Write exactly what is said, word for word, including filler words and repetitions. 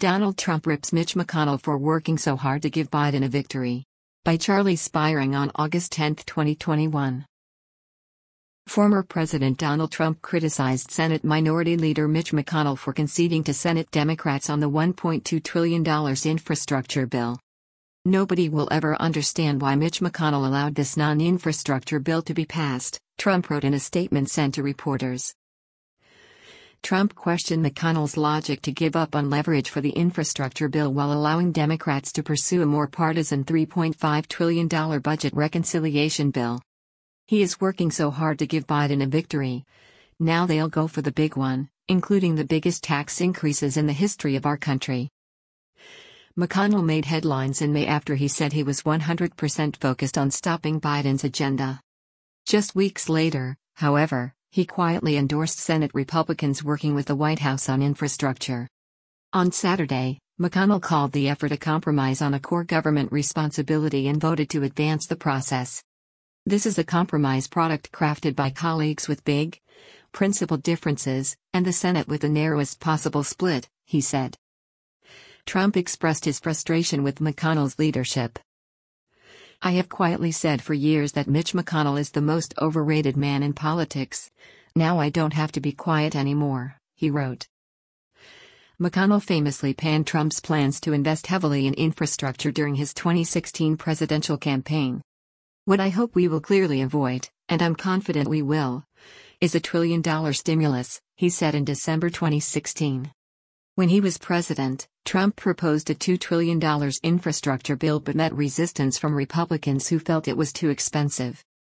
Donald Trump rips Mitch McConnell for working so hard to give Biden a victory. By Charlie Spiring on August tenth, twenty twenty-one. Former President Donald Trump criticized Senate Minority Leader Mitch McConnell for conceding to Senate Democrats on the one point two trillion dollars infrastructure bill. Nobody will ever understand why Mitch McConnell allowed this non-infrastructure bill to be passed, Trump wrote in a statement sent to reporters. Trump questioned McConnell's logic to give up on leverage for the infrastructure bill while allowing Democrats to pursue a more partisan three point five trillion dollars budget reconciliation bill. He is working so hard to give Biden a victory. Now they'll go for the big one, including the biggest tax increases in the history of our country. McConnell made headlines in May after he said he was one hundred percent focused on stopping Biden's agenda. Just weeks later, however, he quietly endorsed Senate Republicans working with the White House on infrastructure. On Saturday, McConnell called the effort a compromise on a core government responsibility and voted to advance the process. This is a compromise product crafted by colleagues with big, principled differences, and the Senate with the narrowest possible split, he said. Trump expressed his frustration with McConnell's leadership. I have quietly said for years that Mitch McConnell is the most overrated man in politics. Now I don't have to be quiet anymore, he wrote. McConnell famously panned Trump's plans to invest heavily in infrastructure during his twenty sixteen presidential campaign. What I hope we will clearly avoid, and I'm confident we will, is a trillion dollar stimulus, he said in December twenty sixteen. When he was president, Trump proposed a two trillion dollars infrastructure bill but met resistance from Republicans who felt it was too expensive.